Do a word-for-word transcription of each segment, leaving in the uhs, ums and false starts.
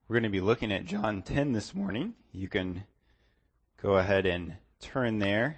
We're going to be looking at John ten this morning. You can go ahead and turn there.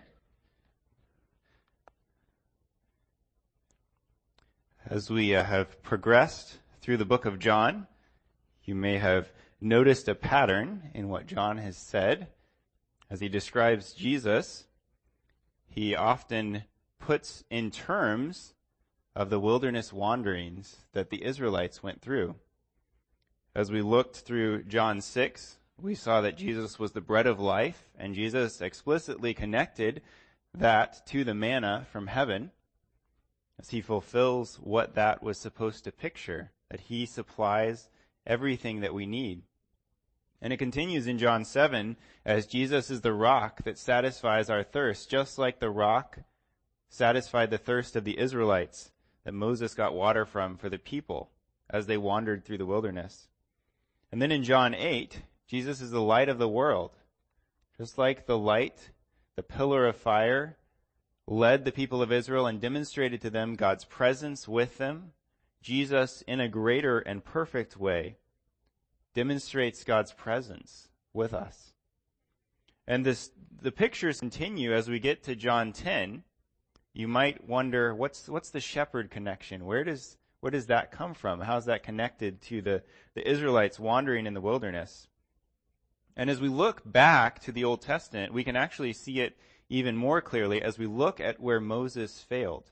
As we uh, have progressed through the book of John, you may have noticed a pattern in what John has said. As he describes Jesus, he often puts in terms of the wilderness wanderings that the Israelites went through. As we looked through John six, we saw that Jesus was the bread of life, and Jesus explicitly connected that to the manna from heaven, as he fulfills what that was supposed to picture, that he supplies everything that we need. And it continues in John seven, as Jesus is the rock that satisfies our thirst, just like the rock satisfied the thirst of the Israelites that Moses got water from for the people as they wandered through the wilderness. And then in John eight, Jesus is the light of the world. Just like the light, the pillar of fire, led the people of Israel and demonstrated to them God's presence with them, Jesus, in a greater and perfect way, demonstrates God's presence with us. And this, the pictures continue as we get to John ten. You might wonder, what's what's the shepherd connection? Where does where does that come from? How's that connected to the, the Israelites wandering in the wilderness? And as we look back to the Old Testament, we can actually see it even more clearly as we look at where Moses failed.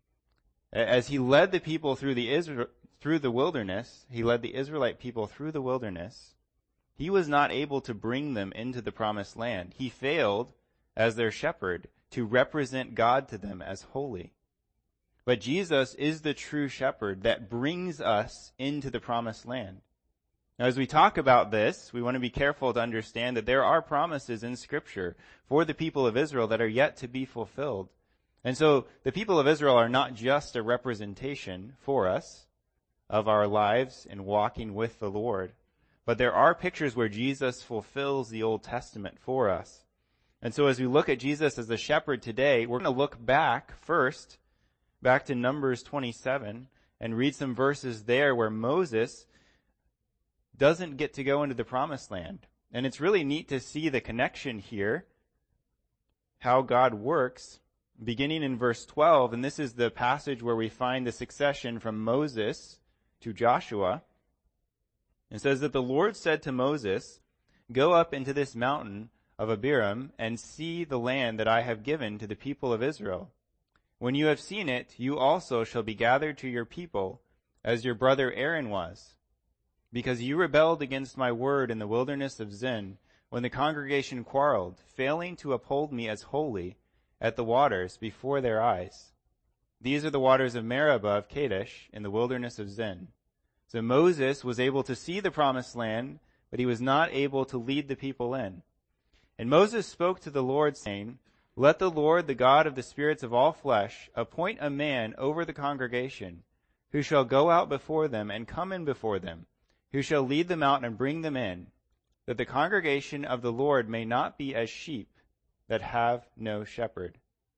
As he led the people through the Israel, through the wilderness, he led the Israelite people through the wilderness, he was not able to bring them into the promised land. He failed as their shepherd to represent God to them as holy. But Jesus is the true shepherd that brings us into the promised land. Now, as we talk about this, we want to be careful to understand that there are promises in Scripture for the people of Israel that are yet to be fulfilled. And so the people of Israel are not just a representation for us of our lives in walking with the Lord, but there are pictures where Jesus fulfills the Old Testament for us. And so as we look at Jesus as the shepherd today, we're going to look back first, back to Numbers twenty-seven, and read some verses there where Moses doesn't get to go into the promised land. And it's really neat to see the connection here, how God works, beginning in verse twelve. And this is the passage where we find the succession from Moses to Joshua. It says that the Lord said to Moses, "Go up into this mountain of Abiram and see the land that I have given to the people of Israel. When you have seen it, you also shall be gathered to your people as your brother Aaron was. Because you rebelled against my word in the wilderness of Zin, when the congregation quarreled, failing to uphold me as holy at the waters before their eyes. These are the waters of Meribah of Kadesh in the wilderness of Zin." So Moses was able to see the promised land, but he was not able to lead the people in. And Moses spoke to the Lord, saying, "Let the Lord, the God of the spirits of all flesh, appoint a man over the congregation, who shall go out before them and come in before them, who shall lead them out and bring them in, that the congregation of the Lord may not be as sheep that have no shepherd."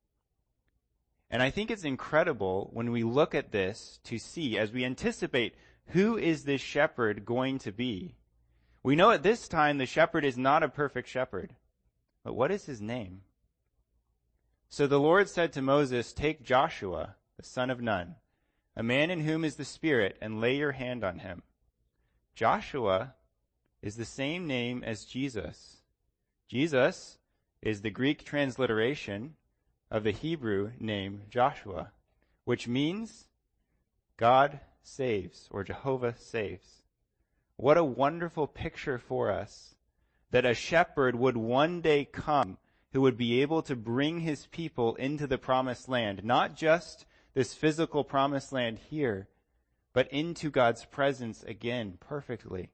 And I think it's incredible when we look at this to see, as we anticipate, who is this shepherd going to be? We know at this time the shepherd is not a perfect shepherd. But what is his name? So the Lord said to Moses, "Take Joshua, the son of Nun, a man in whom is the Spirit, and lay your hand on him." Joshua is the same name as Jesus. Jesus is the Greek transliteration of the Hebrew name Joshua, which means God saves, or Jehovah saves. What a wonderful picture for us, that a shepherd would one day come who would be able to bring his people into the promised land, not just this physical promised land here, but into God's presence again perfectly.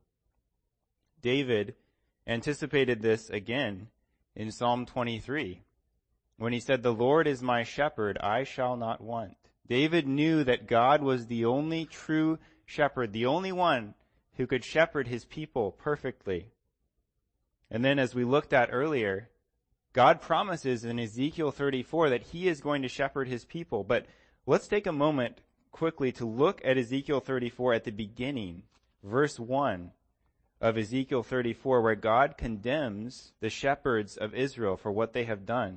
David anticipated this again in Psalm twenty-three, when he said, "The Lord is my shepherd, I shall not want." David knew that God was the only true shepherd, the only one who could shepherd his people perfectly. And then as we looked at earlier, God promises in Ezekiel thirty-four that he is going to shepherd his people. But let's take a moment quickly to look at Ezekiel thirty-four at the beginning, verse one of Ezekiel thirty-four, where God condemns the shepherds of Israel for what they have done.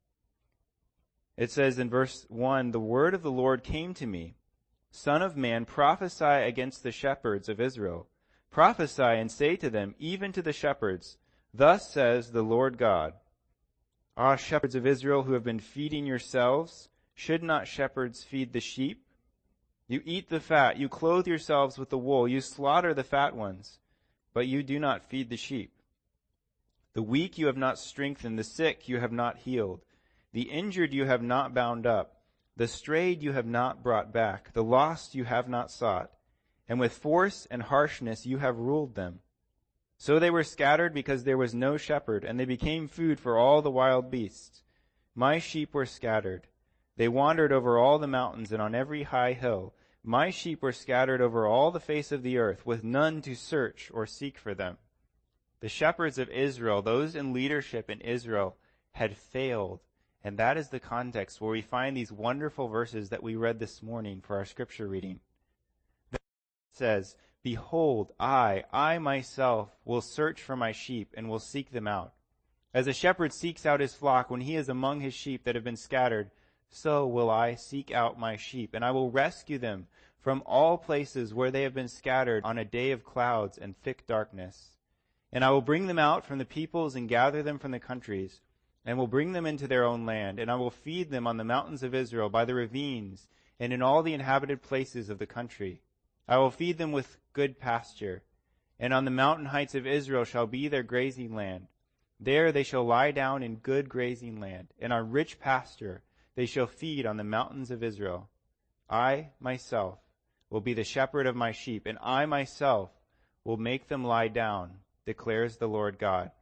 It says in verse one, "The word of the Lord came to me, Son of man, prophesy against the shepherds of Israel. Prophesy and say to them, even to the shepherds, thus says the Lord God, Ah, shepherds of Israel who have been feeding yourselves, should not shepherds feed the sheep? You eat the fat, you clothe yourselves with the wool, you slaughter the fat ones, but you do not feed the sheep. The weak you have not strengthened, the sick you have not healed, the injured you have not bound up, the strayed you have not brought back, the lost you have not sought, and with force and harshness you have ruled them. So they were scattered because there was no shepherd, and they became food for all the wild beasts. My sheep were scattered. They wandered over all the mountains and on every high hill. My sheep were scattered over all the face of the earth, with none to search or seek for them." The shepherds of Israel, those in leadership in Israel, had failed. And that is the context where we find these wonderful verses that we read this morning for our scripture reading. It says, "Behold, I, I myself will search for my sheep and will seek them out. As a shepherd seeks out his flock when he is among his sheep that have been scattered, so will I seek out my sheep, and I will rescue them from all places where they have been scattered on a day of clouds and thick darkness. And I will bring them out from the peoples and gather them from the countries, and will bring them into their own land, and I will feed them on the mountains of Israel, by the ravines, and in all the inhabited places of the country. I will feed them with good pasture, and on the mountain heights of Israel shall be their grazing land. There they shall lie down in good grazing land, and on rich pasture they shall feed on the mountains of Israel. I myself will be the shepherd of my sheep, and I myself will make them lie down, declares the Lord God.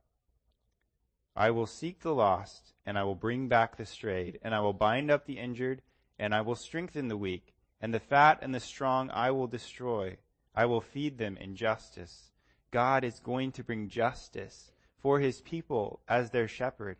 I will seek the lost, and I will bring back the strayed, and I will bind up the injured, and I will strengthen the weak, and the fat and the strong I will destroy. I will feed them in justice." God is going to bring justice for his people as their shepherd.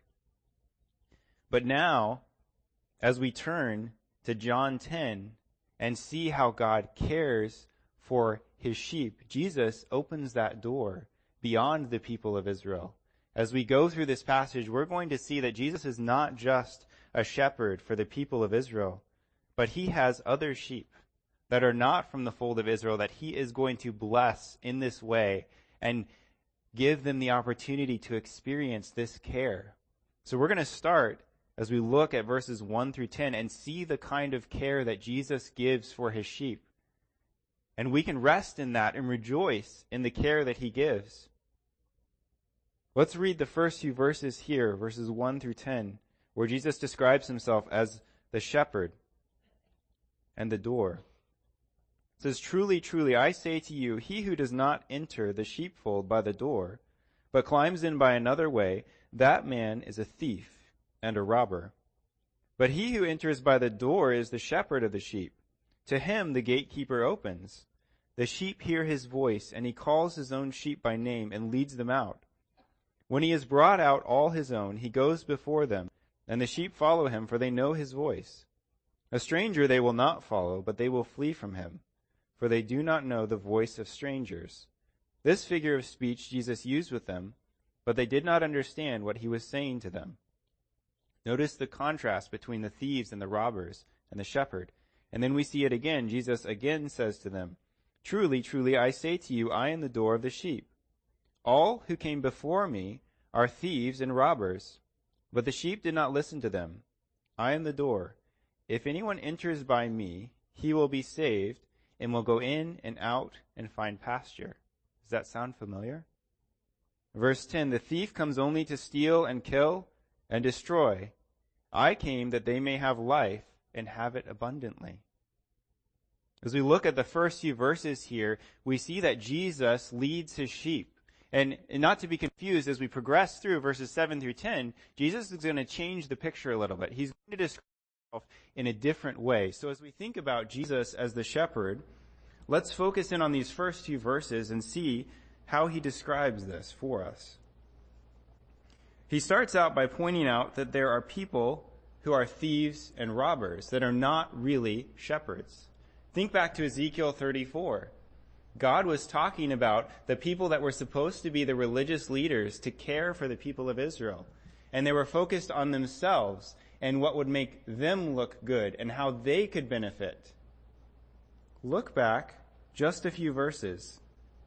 But now, as we turn to John ten and see how God cares for his sheep, Jesus opens that door beyond the people of Israel. As we go through this passage, we're going to see that Jesus is not just a shepherd for the people of Israel, but he has other sheep that are not from the fold of Israel that he is going to bless in this way and give them the opportunity to experience this care. So we're going to start as we look at verses one through ten and see the kind of care that Jesus gives for his sheep. And we can rest in that and rejoice in the care that he gives. Let's read the first few verses here, verses one through ten, where Jesus describes himself as the shepherd and the door. It says, "Truly, truly, I say to you, he who does not enter the sheepfold by the door, but climbs in by another way, that man is a thief and a robber. But he who enters by the door is the shepherd of the sheep. To him the gatekeeper opens. The sheep hear his voice, and he calls his own sheep by name and leads them out. When he has brought out all his own, he goes before them, and the sheep follow him, for they know his voice. A stranger they will not follow, but they will flee from him, for they do not know the voice of strangers." This figure of speech Jesus used with them, but they did not understand what he was saying to them. Notice the contrast between the thieves and the robbers and the shepherd. And then we see it again. Jesus again says to them, "Truly, truly, I say to you, I am the door of the sheep. All who came before me are thieves and robbers, but the sheep did not listen to them. I am the door. If anyone enters by me, he will be saved and will go in and out and find pasture." Does that sound familiar? Verse ten, "The thief comes only to steal and kill and destroy. I came that they may have life and have it abundantly." As we look at the first few verses here, we see that Jesus leads his sheep. And, and not to be confused, as we progress through verses seven through ten, Jesus is going to change the picture a little bit. He's going to describe himself in a different way. So as we think about Jesus as the shepherd, let's focus in on these first few verses and see how he describes this for us. He starts out by pointing out that there are people who are thieves and robbers that are not really shepherds. Think back to Ezekiel thirty-four. God was talking about the people that were supposed to be the religious leaders to care for the people of Israel. And they were focused on themselves and what would make them look good and how they could benefit. Look back just a few verses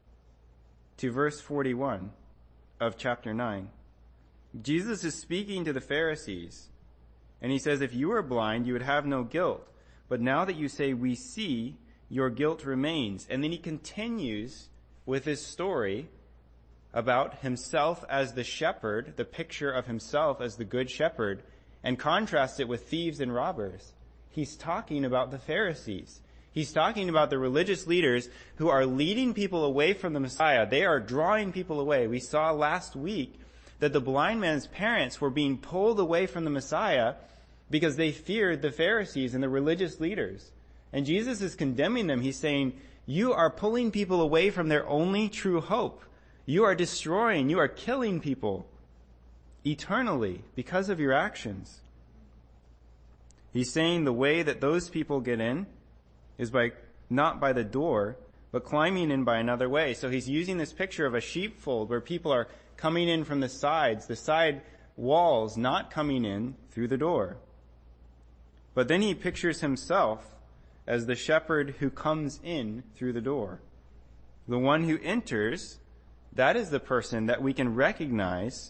to verse forty-one of chapter nine. Jesus is speaking to the Pharisees, and he says, if you were blind, you would have no guilt. But now that you say, we see, your guilt remains. And then he continues with his story about himself as the shepherd, the picture of himself as the good shepherd, and contrasts it with thieves and robbers. He's talking about the Pharisees. He's talking about the religious leaders who are leading people away from the Messiah. They are drawing people away. We saw last week that the blind man's parents were being pulled away from the Messiah because they feared the Pharisees and the religious leaders. And Jesus is condemning them. He's saying, you are pulling people away from their only true hope. You are destroying, you are killing people eternally because of your actions. He's saying the way that those people get in is by not by the door, but climbing in by another way. So he's using this picture of a sheepfold where people are coming in from the sides, the side walls, not coming in through the door. But then he pictures himself as the shepherd who comes in through the door. The one who enters, that is the person that we can recognize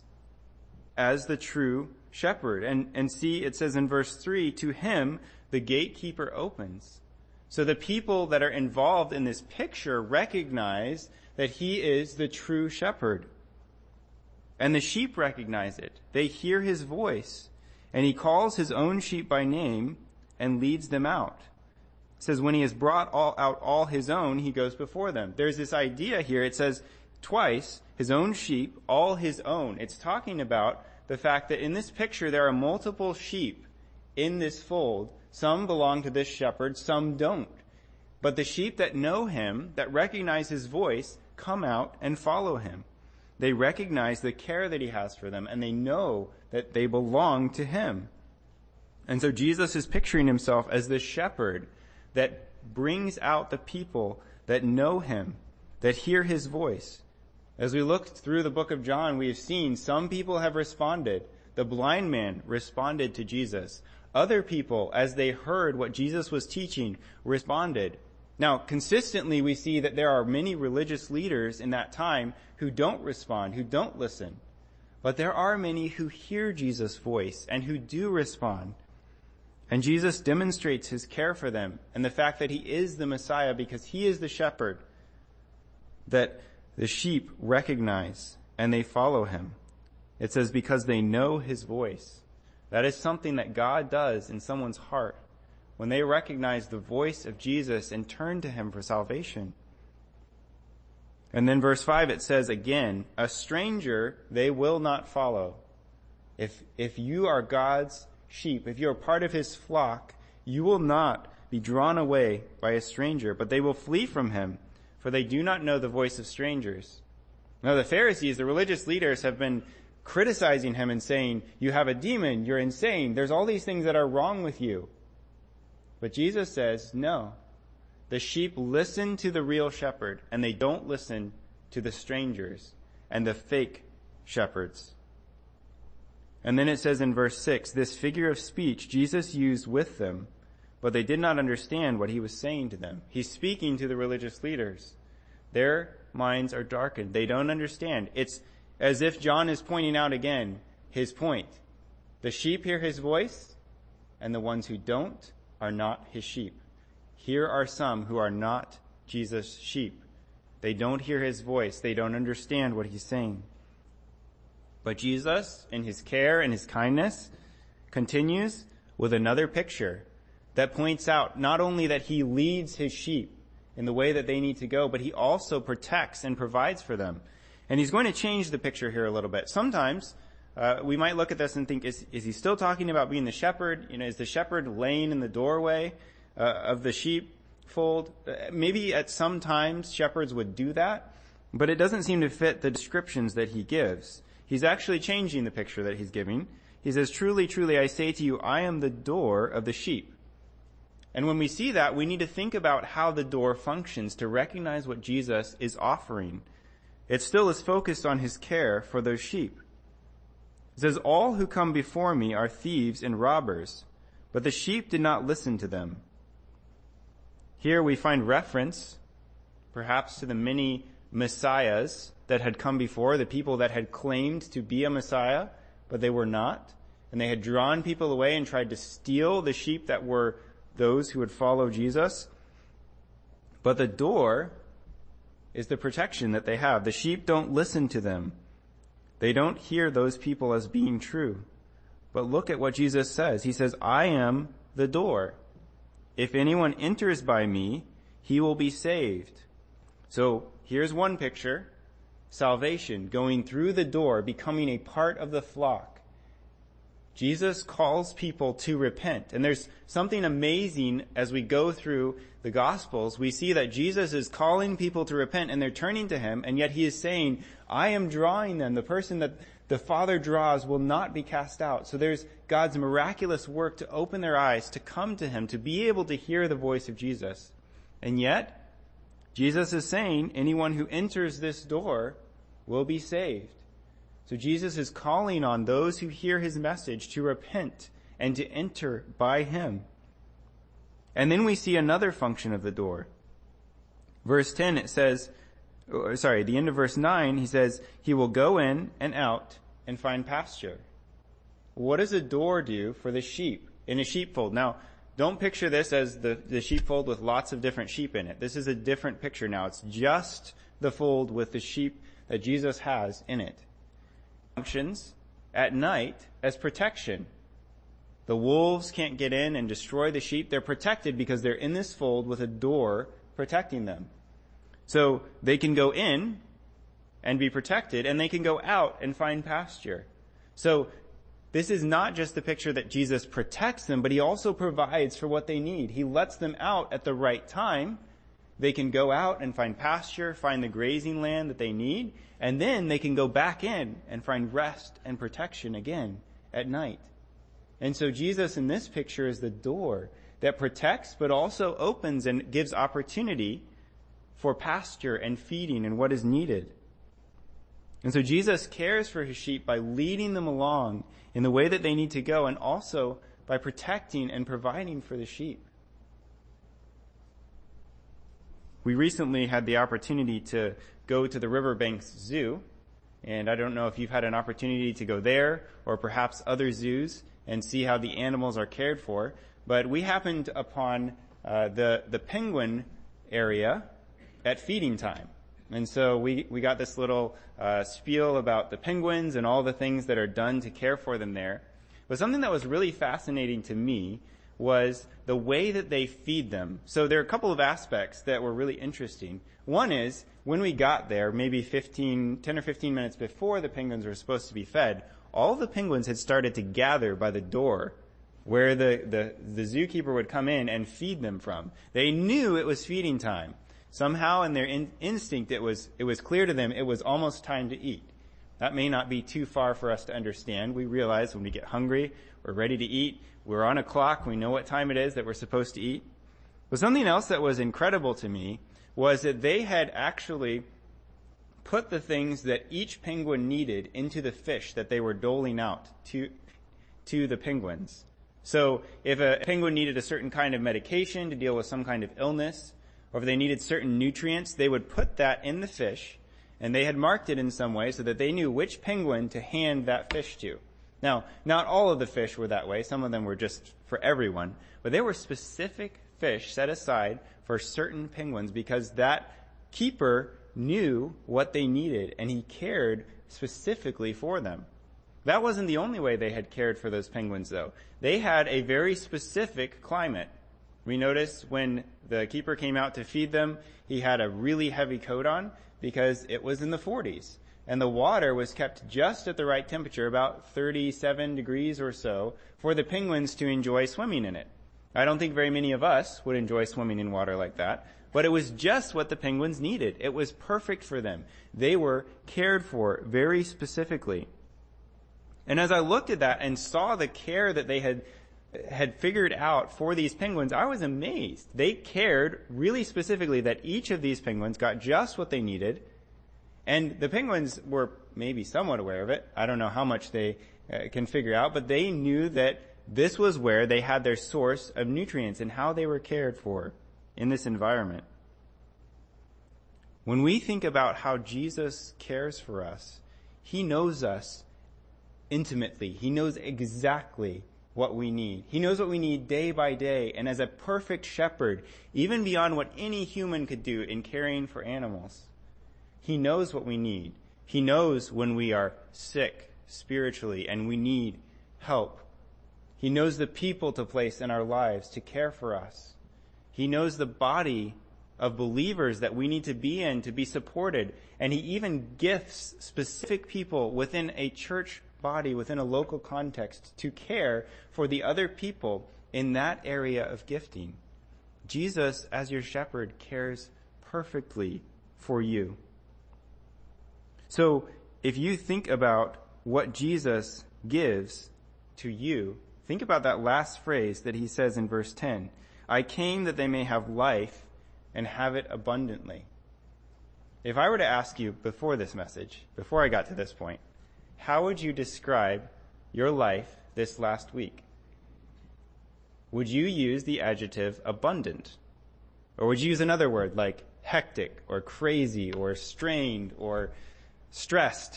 as the true shepherd. And, and see, it says in verse three, to him the gatekeeper opens. So the people that are involved in this picture recognize that he is the true shepherd. And the sheep recognize it. They hear his voice. And he calls his own sheep by name and leads them out. It says when he has brought all, out all his own, he goes before them. There's this idea here. It says twice, his own sheep, all his own. It's talking about the fact that in this picture there are multiple sheep in this fold. Some belong to this shepherd, some don't. But the sheep that know him, that recognize his voice, come out and follow him. They recognize the care that he has for them, and they know that they belong to him. And so Jesus is picturing himself as the shepherd that brings out the people that know him, that hear his voice. As we looked through the book of John, we have seen some people have responded. The blind man responded to Jesus. Other people, as they heard what Jesus was teaching, responded. Now, consistently, we see that there are many religious leaders in that time who don't respond, who don't listen. But there are many who hear Jesus' voice and who do respond. And Jesus demonstrates his care for them and the fact that he is the Messiah because he is the shepherd that the sheep recognize and they follow him. It says because they know his voice. That is something that God does in someone's heart when they recognize the voice of Jesus and turn to him for salvation. And then verse five, it says again, a stranger they will not follow. If, if you are God's sheep, if you are part of his flock, you will not be drawn away by a stranger, but they will flee from him, for they do not know the voice of strangers. Now the Pharisees, the religious leaders, have been criticizing him and saying, you have a demon, you're insane, there's all these things that are wrong with you. But Jesus says, no. The sheep listen to the real shepherd, and they don't listen to the strangers and the fake shepherds. And then it says in verse six, this figure of speech Jesus used with them, but they did not understand what he was saying to them. He's speaking to the religious leaders. Their minds are darkened. They don't understand. It's as if John is pointing out again his point. The sheep hear his voice, and the ones who don't are not his sheep. Here are some who are not Jesus' sheep. They don't hear his voice. They don't understand what he's saying. But Jesus, in his care and his kindness, continues with another picture that points out not only that he leads his sheep in the way that they need to go, but he also protects and provides for them. And he's going to change the picture here a little bit. Sometimes uh, we might look at this and think, is, is he still talking about being the shepherd? You know, is the shepherd laying in the doorway uh, of the sheepfold? Uh, maybe at some times shepherds would do that, but it doesn't seem to fit the descriptions that he gives. He's actually changing the picture that he's giving. He says, truly, truly, I say to you, I am the door of the sheep. And when we see that, we need to think about how the door functions to recognize what Jesus is offering. It still is focused on his care for those sheep. It says, all who come before me are thieves and robbers, but the sheep did not listen to them. Here we find reference, perhaps, to the many messiahs that had come before, the people that had claimed to be a messiah, but they were not. And they had drawn people away and tried to steal the sheep that were those who would follow Jesus. But the door is the protection that they have. The sheep don't listen to them. They don't hear those people as being true. But look at what Jesus says. He says, I am the door. If anyone enters by me, he will be saved. So here's one picture. Salvation, going through the door, becoming a part of the flock. Jesus calls people to repent. And there's something amazing as we go through the Gospels. We see that Jesus is calling people to repent and they're turning to him, and yet he is saying, I am drawing them. The person that the Father draws will not be cast out. So there's God's miraculous work to open their eyes, to come to him, to be able to hear the voice of Jesus. And yet, Jesus is saying anyone who enters this door will be saved. So Jesus is calling on those who hear his message to repent and to enter by him. And then we see another function of the door. Verse ten, it says, sorry, the end of verse nine, he says, he will go in and out and find pasture. What does a door do for the sheep in a sheepfold? Now, don't picture this as the, the sheepfold with lots of different sheep in it. This is a different picture now. It's just the fold with the sheep that Jesus has in it. Functions at night as protection. The wolves can't get in and destroy the sheep. They're protected because they're in this fold with a door protecting them. So they can go in and be protected, and they can go out and find pasture. So this is not just the picture that Jesus protects them, but he also provides for what they need. He lets them out at the right time. They can go out and find pasture, find the grazing land that they need, and then they can go back in and find rest and protection again at night. And so Jesus in this picture is the door that protects but also opens and gives opportunity for pasture and feeding and what is needed. And so Jesus cares for his sheep by leading them along in the way that they need to go, and also by protecting and providing for the sheep. We recently had the opportunity to go to the Riverbanks Zoo, and I don't know if you've had an opportunity to go there or perhaps other zoos and see how the animals are cared for, but we happened upon uh, the the penguin area at feeding time. And so we, we got this little uh, spiel about the penguins and all the things that are done to care for them there. But something that was really fascinating to me was the way that they feed them. So there are a couple of aspects that were really interesting. One is, when we got there, maybe fifteen, ten or fifteen minutes before the penguins were supposed to be fed, all of the penguins had started to gather by the door where the, the, the zookeeper would come in and feed them from. They knew it was feeding time. Somehow in their in, instinct, it was, it was clear to them it was almost time to eat. That may not be too far for us to understand. We realize when we get hungry, we're ready to eat, we're on a clock, we know what time it is that we're supposed to eat. But something else that was incredible to me was that they had actually put the things that each penguin needed into the fish that they were doling out to, to the penguins. So if a penguin needed a certain kind of medication to deal with some kind of illness, or if they needed certain nutrients, they would put that in the fish, and they had marked it in some way so that they knew which penguin to hand that fish to. Now, not all of the fish were that way. Some of them were just for everyone. But there were specific fish set aside for certain penguins because that keeper knew what they needed, and he cared specifically for them. That wasn't the only way they had cared for those penguins, though. They had a very specific climate. We noticed when the keeper came out to feed them, he had a really heavy coat on because it was in the forties. And the water was kept just at the right temperature, about thirty-seven degrees or so, for the penguins to enjoy swimming in it. I don't think very many of us would enjoy swimming in water like that, but it was just what the penguins needed. It was perfect for them. They were cared for very specifically. And as I looked at that and saw the care that they had had figured out for these penguins, I was amazed. They cared really specifically that each of these penguins got just what they needed. And the penguins were maybe somewhat aware of it. I don't know how much they uh, can figure out, but they knew that this was where they had their source of nutrients and how they were cared for in this environment. When we think about how Jesus cares for us, he knows us intimately. He knows exactly what we need. He knows what we need day by day. And as a perfect shepherd, even beyond what any human could do in caring for animals, he knows what we need. He knows when we are sick spiritually and we need help. He knows the people to place in our lives to care for us. He knows the body of believers that we need to be in to be supported. And he even gifts specific people within a church body, within a local context, to care for the other people in that area of gifting. Jesus, as your shepherd, cares perfectly for you. So if you think about what Jesus gives to you, think about that last phrase that he says in verse ten. I came that they may have life and have it abundantly. If I were to ask you before this message, before I got to this point, how would you describe your life this last week? Would you use the adjective abundant? Or would you use another word like hectic or crazy or strained or stressed?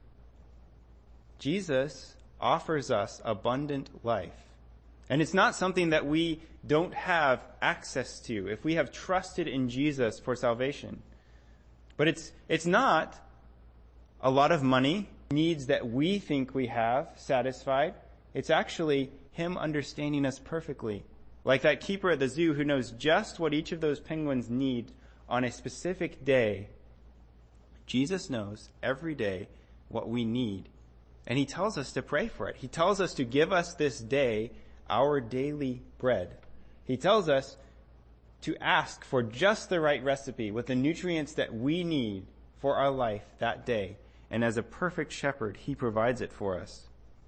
Jesus offers us abundant life. And it's not something that we don't have access to if we have trusted in Jesus for salvation. But it's it's not a lot of money, needs that we think we have satisfied. It's actually him understanding us perfectly. Like that keeper at the zoo who knows just what each of those penguins need on a specific day. Jesus knows every day what we need. And he tells us to pray for it. He tells us to give us this day our daily bread. He tells us to ask for just the right recipe with the nutrients that we need for our life that day. And as a perfect shepherd, he provides it for us.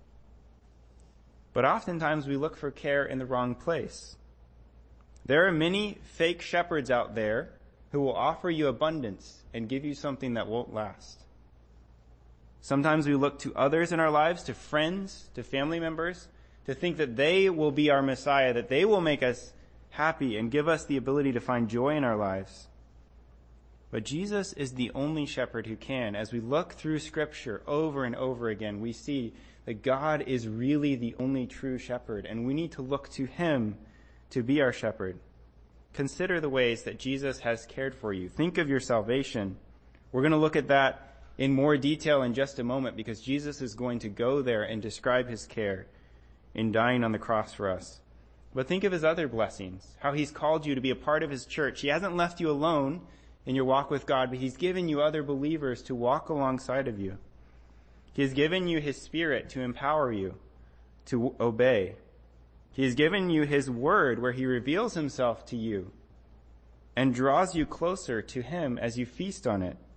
But oftentimes we look for care in the wrong place. There are many fake shepherds out there who will offer you abundance and give you something that won't last. Sometimes we look to others in our lives, to friends, to family members, to think that they will be our Messiah, that they will make us happy and give us the ability to find joy in our lives. But Jesus is the only shepherd who can. As we look through Scripture over and over again, we see that God is really the only true shepherd, and we need to look to him to be our shepherd. Consider the ways that Jesus has cared for you. Think of your salvation. We're going to look at that in more detail in just a moment because Jesus is going to go there and describe his care in dying on the cross for us. But think of his other blessings, how he's called you to be a part of his church. He hasn't left you alone in your walk with God, but he's given you other believers to walk alongside of you. He has given you his Spirit to empower you to obey. He has given you his word where he reveals himself to you and draws you closer to him as you feast on it.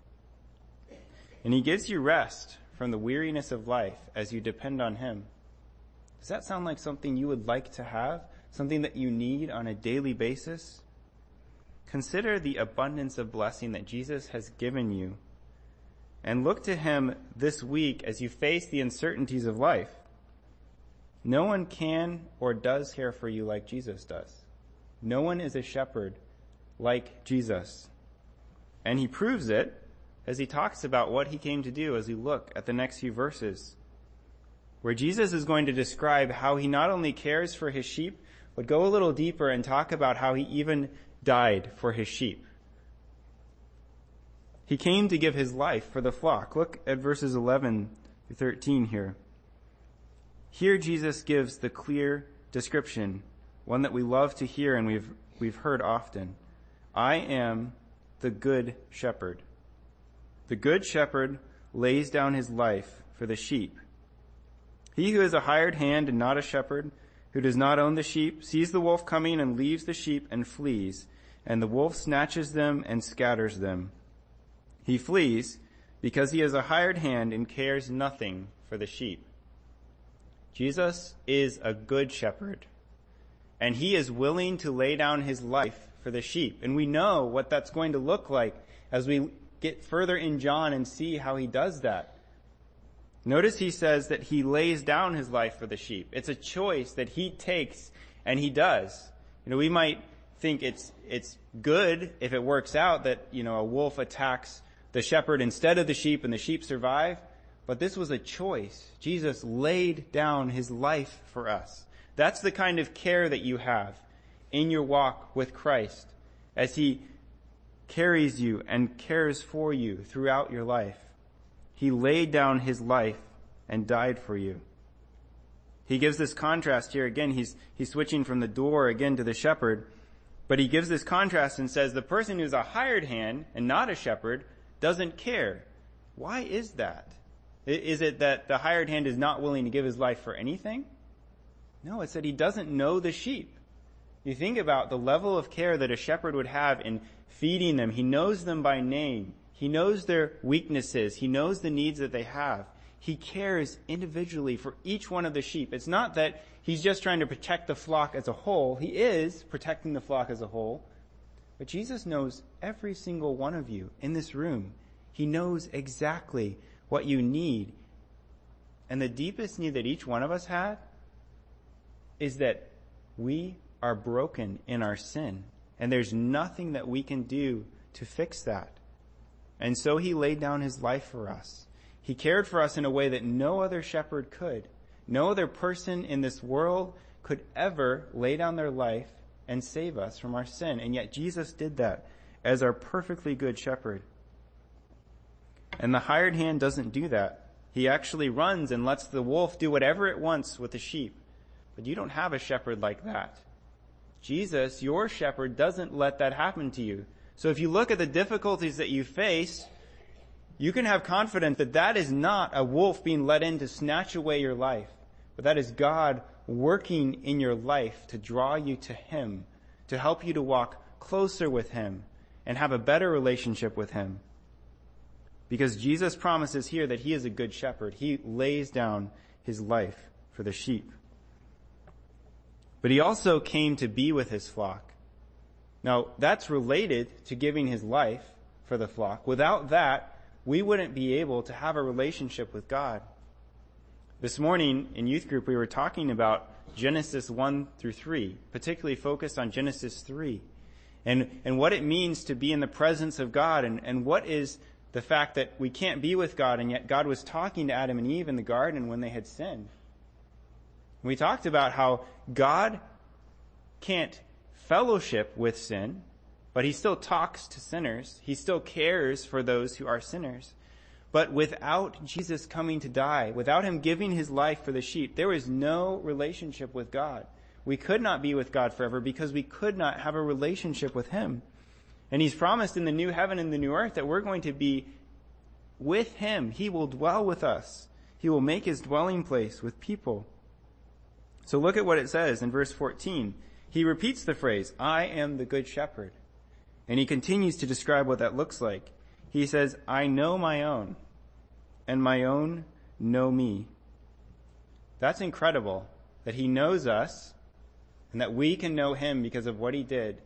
And he gives you rest from the weariness of life as you depend on him. Does that sound like something you would like to have? Something that you need on a daily basis? Consider the abundance of blessing that Jesus has given you. And look to him this week as you face the uncertainties of life. No one can or does care for you like Jesus does. No one is a shepherd like Jesus. And he proves it as he talks about what he came to do as we look at the next few verses, where Jesus is going to describe how he not only cares for his sheep, but go a little deeper and talk about how he even died for his sheep. He came to give his life for the flock. Look at verses eleven through thirteen here. Here Jesus gives the clear description, one that we love to hear and we've we've heard often. I am the good shepherd. The good shepherd lays down his life for the sheep. He who is a hired hand and not a shepherd, who does not own the sheep, sees the wolf coming and leaves the sheep and flees, and the wolf snatches them and scatters them. He flees because he is a hired hand and cares nothing for the sheep. Jesus is a good shepherd And he is willing to lay down his life for the sheep. And we know what that's going to look like as we get further in John and see how he does that. Notice he says that he lays down his life for the sheep. It's a choice that he takes, and he does. You know, we might think it's it's good if it works out that, you know, a wolf attacks the shepherd instead of the sheep and the sheep survive. But this was a choice. Jesus laid down his life for us. That's the kind of care that you have in your walk with Christ as he carries you and cares for you throughout your life. He laid down his life and died for you. He gives this contrast here again. He's, he's switching from the door again to the shepherd. But he gives this contrast and says the person who's a hired hand and not a shepherd doesn't care. Why is that? Is it that the hired hand is not willing to give his life for anything? No, it's that he doesn't know the sheep. You think about the level of care that a shepherd would have in feeding them. He knows them by name. He knows their weaknesses. He knows the needs that they have. He cares individually for each one of the sheep. It's not that he's just trying to protect the flock as a whole. He is protecting the flock as a whole. But Jesus knows every single one of you in this room. He knows exactly what you need. And the deepest need that each one of us had is that we are broken in our sin. And there's nothing that we can do to fix that. And so he laid down his life for us. He cared for us in a way that no other shepherd could. No other person in this world could ever lay down their life and save us from our sin. And yet Jesus did that as our perfectly good shepherd. And the hired hand doesn't do that. He actually runs and lets the wolf do whatever it wants with the sheep. But you don't have a shepherd like that. Jesus, your shepherd, doesn't let that happen to you. So if you look at the difficulties that you face, you can have confidence that that is not a wolf being let in to snatch away your life, but that is God working in your life to draw you to him, to help you to walk closer with him and have a better relationship with him. Because Jesus promises here that he is a good shepherd. He lays down his life for the sheep. But he also came to be with his flock. Now, that's related to giving his life for the flock. Without that, we wouldn't be able to have a relationship with God. This morning in youth group, we were talking about Genesis one through three, particularly focused on Genesis three, and, and what it means to be in the presence of God, and, and what is the fact that we can't be with God, and yet God was talking to Adam and Eve in the garden when they had sinned. We talked about how God can't fellowship with sin, but he still talks to sinners. He still cares for those who are sinners. But without Jesus coming to die, without him giving his life for the sheep, there is no relationship with God. We could not be with God forever because we could not have a relationship with him. And he's promised in the new heaven and the new earth that we're going to be with him. He will dwell with us. He will make his dwelling place with people. So look at what it says in verse fourteen. He repeats the phrase, I am the good shepherd. And he continues to describe what that looks like. He says, I know my own, and my own know me. That's incredible, that he knows us, and that we can know him because of what he did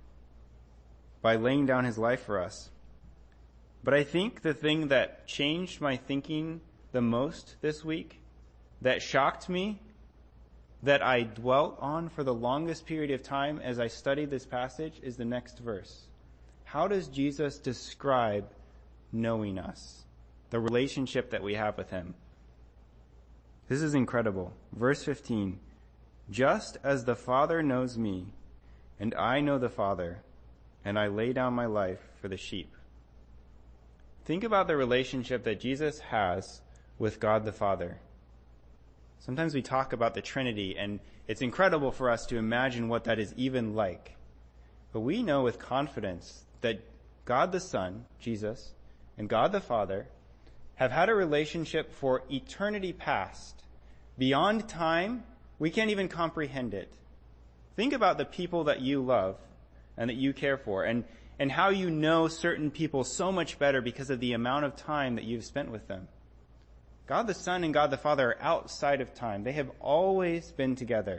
by laying down his life for us. But I think the thing that changed my thinking the most this week, that shocked me, that I dwelt on for the longest period of time as I studied this passage, is the next verse. How does Jesus describe knowing us, the relationship that we have with him? This is incredible. Verse fifteen, just as the Father knows me, and I know the Father, and I lay down my life for the sheep. Think about the relationship that Jesus has with God the Father. Sometimes we talk about the Trinity, and it's incredible for us to imagine what that is even like. But we know with confidence that God the Son, Jesus, and God the Father have had a relationship for eternity past. Beyond time, we can't even comprehend it. Think about the people that you love and that you care for, and, and how you know certain people so much better because of the amount of time that you've spent with them. God the Son and God the Father are outside of time. They have always been together.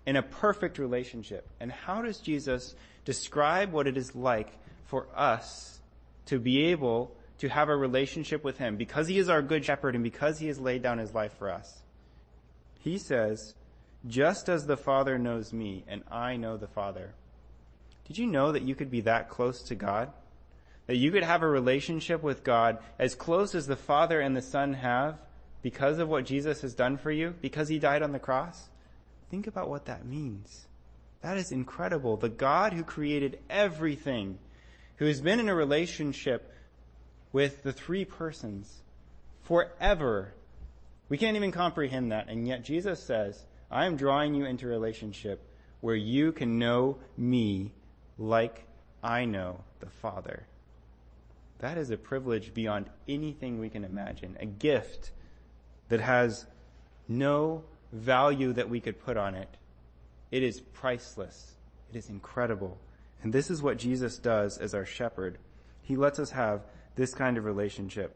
in a perfect relationship. And how does Jesus describe what it is like for us to be able to have a relationship with him because he is our good shepherd and because he has laid down his life for us? He says, just as the Father knows me and I know the Father. Did you know that you could be that close to God? That you could have a relationship with God as close as the Father and the Son have because of what Jesus has done for you, because he died on the cross? Think about what that means. That is incredible. The God who created everything, who has been in a relationship with the three persons forever. We can't even comprehend that. And yet Jesus says, I am drawing you into a relationship where you can know me like I know the Father. That is a privilege beyond anything we can imagine. A gift that has no value that we could put on it. It is priceless. It is incredible. And this is what Jesus does as our shepherd. He lets us have this kind of relationship.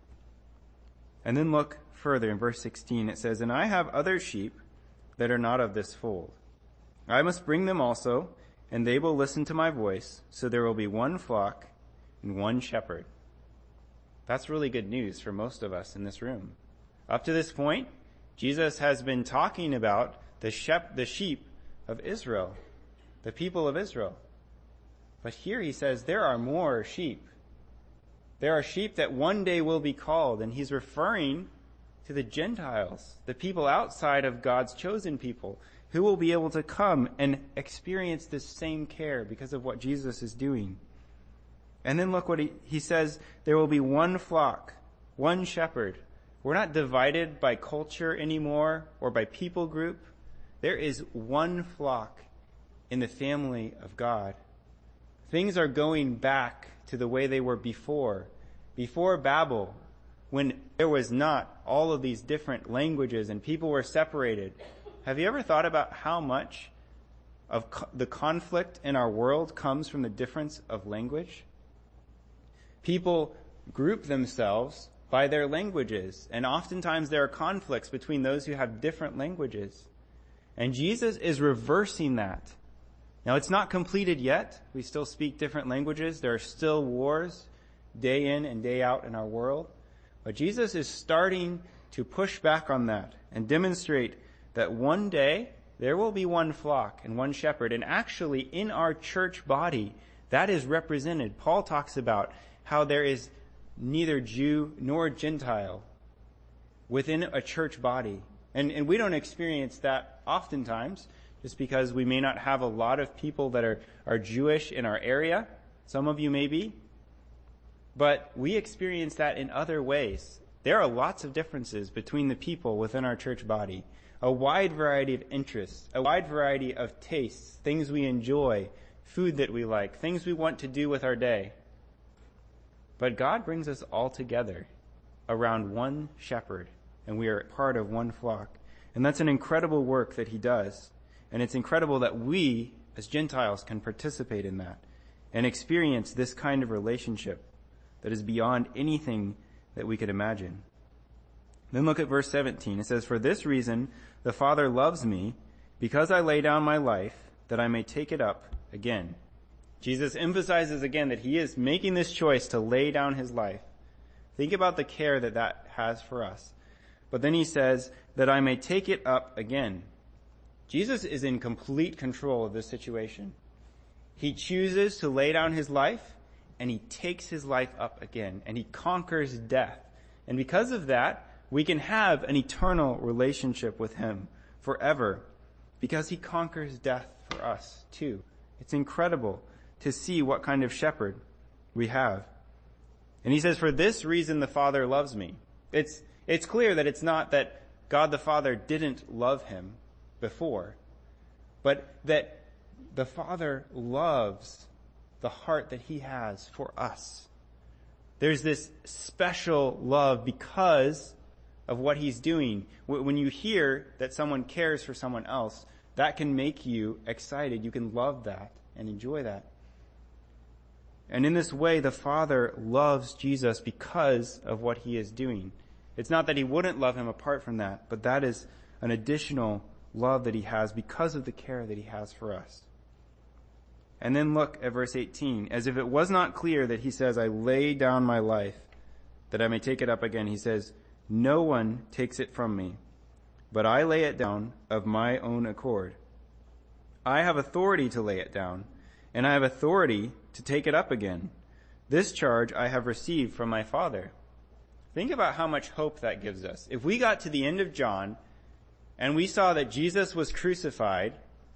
And then look further in verse sixteen. It says, and I have other sheep that are not of this fold. I must bring them also, and they will listen to my voice, so there will be one flock and one shepherd. That's really good news for most of us in this room. Up to this point, Jesus has been talking about the shep- the sheep of Israel, the people of Israel. But here he says there are more sheep. There are sheep that one day will be called, and he's referring to the Gentiles, the people outside of God's chosen people, who will be able to come and experience this same care because of what Jesus is doing. And then look what he, he says, there will be one flock, one shepherd. We're not divided by culture anymore or by people group. There is one flock in the family of God. Things are going back to the way they were before. Before Babel, when there was not all of these different languages and people were separated. Have you ever thought about how much of co- the conflict in our world comes from the difference of language? People group themselves by their languages, and oftentimes there are conflicts between those who have different languages. And Jesus is reversing that. Now, it's not completed yet. We still speak different languages. There are still wars day in and day out in our world. But Jesus is starting to push back on that and demonstrate that one day there will be one flock and one shepherd. And actually, in our church body, that is represented. Paul talks about how there is neither Jew nor Gentile within a church body. And, and we don't experience that oftentimes, just because we may not have a lot of people that are, are Jewish in our area. Some of you may be. But we experience that in other ways. There are lots of differences between the people within our church body. A wide variety of interests, a wide variety of tastes, things we enjoy, food that we like, things we want to do with our day. But God brings us all together around one shepherd, and we are part of one flock. And that's an incredible work that he does. And it's incredible that we, as Gentiles, can participate in that and experience this kind of relationship that is beyond anything that we could imagine. Then look at verse seventeen. It says, for this reason the Father loves me, because I lay down my life, that I may take it up again. Jesus emphasizes again that he is making this choice to lay down his life. Think about the care that that has for us. But then he says, that I may take it up again. Jesus is in complete control of this situation. He chooses to lay down his life, and he takes his life up again, and he conquers death. And because of that, we can have an eternal relationship with him forever, because he conquers death for us too. It's incredible to see what kind of shepherd we have. And he says, for this reason the Father loves me. It's, it's clear that it's not that God the Father didn't love him before, but that the Father loves the heart that he has for us. There's this special love because of what he's doing. When you hear that someone cares for someone else, that can make you excited. You can love that and enjoy that. And in this way, the Father loves Jesus because of what he is doing. It's not that he wouldn't love him apart from that, but that is an additional love that he has because of the care that he has for us. And then look at verse eighteen. As if it was not clear that he says, I lay down my life that I may take it up again. He says, no one takes it from me, but I lay it down of my own accord. I have authority to lay it down, and I have authority to take it up again. This charge I have received from my Father. Think about how much hope that gives us. If we got to the end of John and we saw that Jesus was crucified,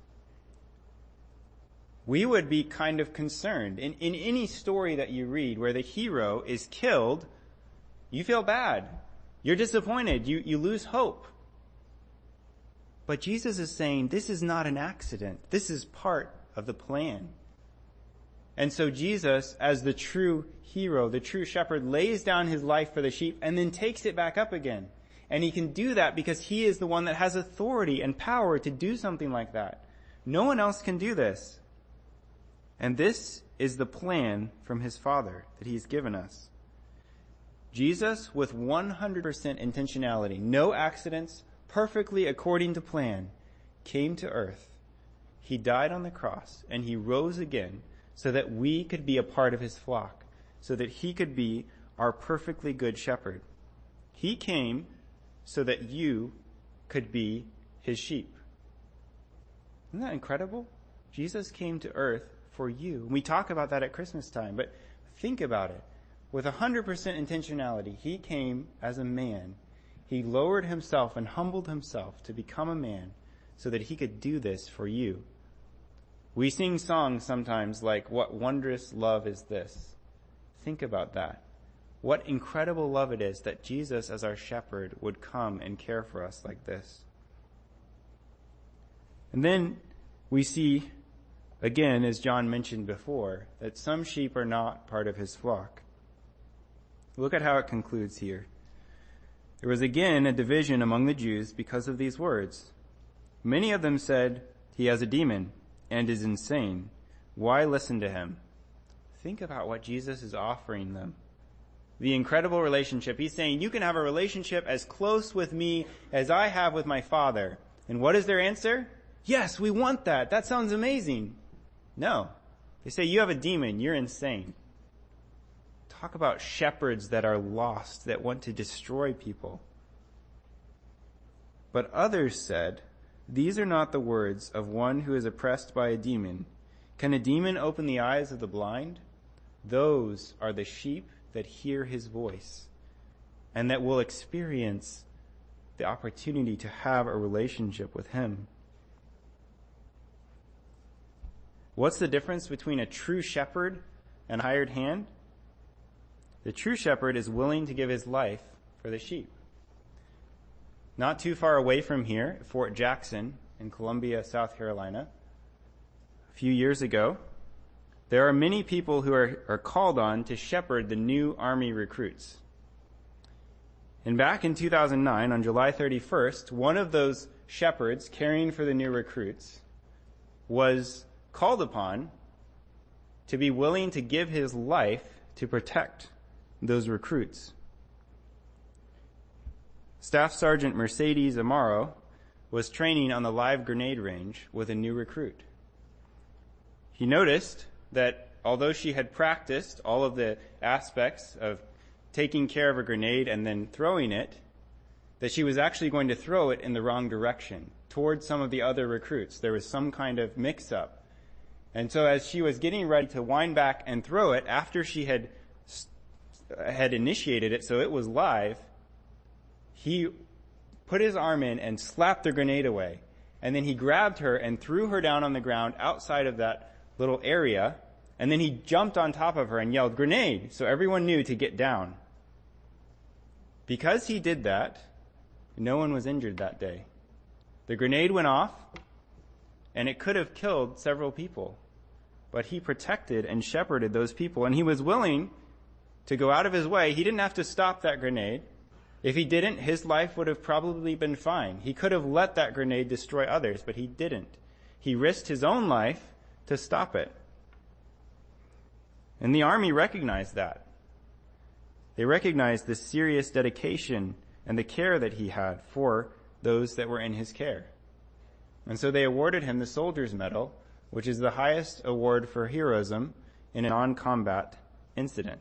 we would be kind of concerned. In, in any story that you read where the hero is killed, you feel bad. You're disappointed. You, you lose hope. But Jesus is saying this is not an accident. This is part of the plan. And so Jesus, as the true hero, the true shepherd, lays down his life for the sheep and then takes it back up again. And he can do that because he is the one that has authority and power to do something like that. No one else can do this. And this is the plan from his Father that he's given us. Jesus, with one hundred percent intentionality, no accidents, perfectly according to plan, came to earth. He died on the cross and he rose again so that we could be a part of his flock, so that he could be our perfectly good shepherd. He came so that you could be his sheep. Isn't that incredible? Jesus came to earth for you. We talk about that at Christmas time, but think about it. With one hundred percent intentionality, he came as a man. He lowered himself and humbled himself to become a man so that he could do this for you. We sing songs sometimes like, what wondrous love is this? Think about that. What incredible love it is that Jesus as our shepherd would come and care for us like this. And then we see, again, as John mentioned before, that some sheep are not part of his flock. Look at how it concludes here. There was again a division among the Jews because of these words. Many of them said, he has a demon and is insane. Why listen to him? Think about what Jesus is offering them. The incredible relationship. He's saying, you can have a relationship as close with me as I have with my Father. And what is their answer? Yes, we want that. That sounds amazing. No. They say, you have a demon. You're insane. Talk about shepherds that are lost, that want to destroy people. But others said, these are not the words of one who is oppressed by a demon. Can a demon open the eyes of the blind? Those are the sheep that hear his voice and that will experience the opportunity to have a relationship with him. What's the difference between a true shepherd and a hired hand? The true shepherd is willing to give his life for the sheep. Not too far away from here, Fort Jackson in Columbia, South Carolina, a few years ago, there are many people who are, are called on to shepherd the new Army recruits. And back in two thousand nine, on July thirty-first, one of those shepherds caring for the new recruits was called upon to be willing to give his life to protect those recruits. Staff Sergeant Mercedes Amaro was training on the live grenade range with a new recruit. He noticed that although she had practiced all of the aspects of taking care of a grenade and then throwing it, that she was actually going to throw it in the wrong direction, towards some of the other recruits. There was some kind of mix-up. And so as she was getting ready to wind back and throw it, after she had had initiated it so it was live, he put his arm in and slapped the grenade away. And then he grabbed her and threw her down on the ground outside of that little area. And then he jumped on top of her and yelled, "Grenade!" So everyone knew to get down. Because he did that, no one was injured that day. The grenade went off, and it could have killed several people. But he protected and shepherded those people, and he was willing to go out of his way. He didn't have to stop that grenade. If he didn't, his life would have probably been fine. He could have let that grenade destroy others, but he didn't. He risked his own life to stop it. And the Army recognized that. They recognized the serious dedication and the care that he had for those that were in his care. And so they awarded him the Soldier's Medal, which is the highest award for heroism in a non-combat incident.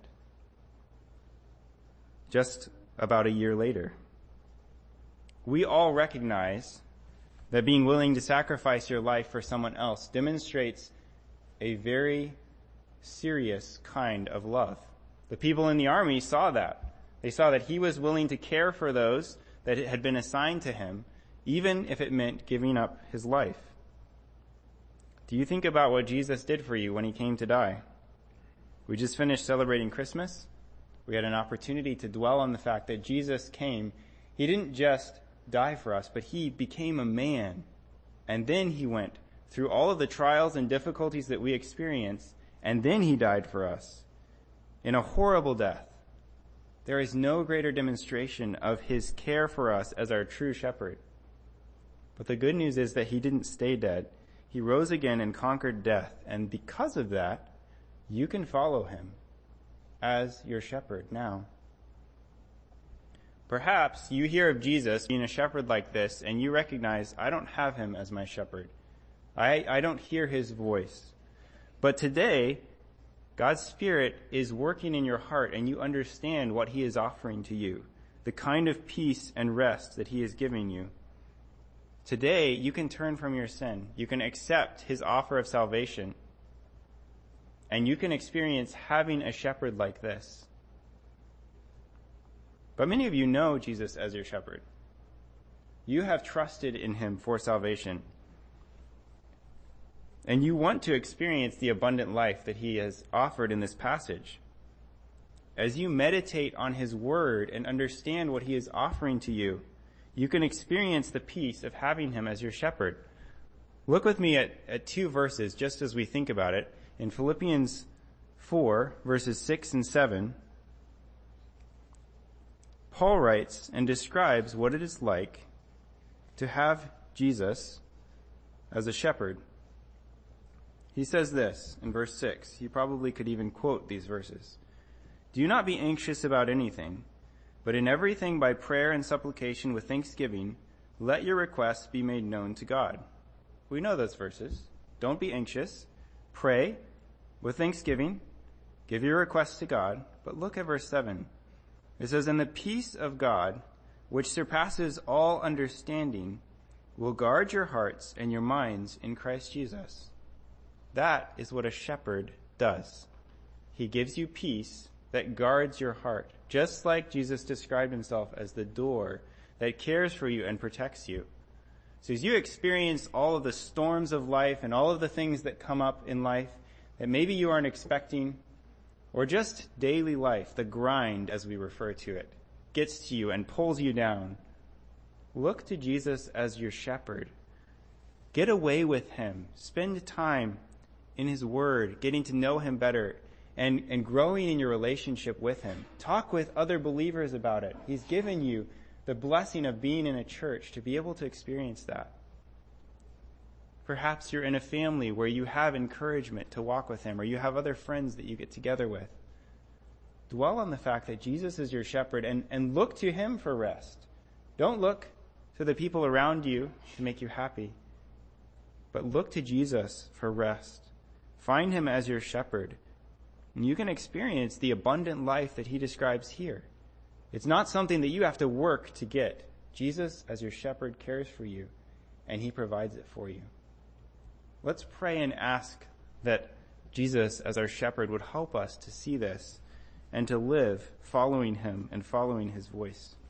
Just about a year later. We all recognize that being willing to sacrifice your life for someone else demonstrates a very serious kind of love. The people in the army saw that. They saw that he was willing to care for those that had been assigned to him, even if it meant giving up his life. Do you think about what Jesus did for you when he came to die? We just finished celebrating Christmas. We had an opportunity to dwell on the fact that Jesus came. He didn't just die for us, but he became a man. And then he went through all of the trials and difficulties that we experience, and then he died for us in a horrible death. There is no greater demonstration of his care for us as our true shepherd. But the good news is that he didn't stay dead. He rose again and conquered death. And because of that, you can follow him as your shepherd now. Perhaps you hear of Jesus being a shepherd like this, and you recognize, I don't have him as my shepherd. I, I don't hear his voice. But today, God's Spirit is working in your heart, and you understand what he is offering to you, the kind of peace and rest that he is giving you. Today, you can turn from your sin. You can accept his offer of salvation. And you can experience having a shepherd like this. But many of you know Jesus as your shepherd. You have trusted in him for salvation. And you want to experience the abundant life that he has offered in this passage. As you meditate on his word and understand what he is offering to you, you can experience the peace of having him as your shepherd. Look with me at, at two verses just as we think about it. In Philippians four, verses six and seven, Paul writes and describes what it is like to have Jesus as a shepherd. He says this in verse six. You probably could even quote these verses. Do not be anxious about anything, but in everything by prayer and supplication with thanksgiving, let your requests be made known to God. We know those verses. Don't be anxious. Pray with thanksgiving. Give your requests to God. But look at verse seven. It says, and the peace of God, which surpasses all understanding, will guard your hearts and your minds in Christ Jesus. That is what a shepherd does. He gives you peace that guards your heart, just like Jesus described himself as the door that cares for you and protects you. So as you experience all of the storms of life and all of the things that come up in life that maybe you aren't expecting, or just daily life, the grind as we refer to it, gets to you and pulls you down, look to Jesus as your shepherd. Get away with him. Spend time in his word, getting to know him better, and, and growing in your relationship with him. Talk with other believers about it. He's given you the blessing of being in a church to be able to experience that. Perhaps you're in a family where you have encouragement to walk with him, or you have other friends that you get together with. Dwell on the fact that Jesus is your shepherd, and, and look to him for rest. Don't look to the people around you to make you happy, but look to Jesus for rest. Find him as your shepherd, and you can experience the abundant life that he describes here. It's not something that you have to work to get. Jesus, as your shepherd, cares for you, and he provides it for you. Let's pray and ask that Jesus, as our shepherd, would help us to see this and to live following him and following his voice.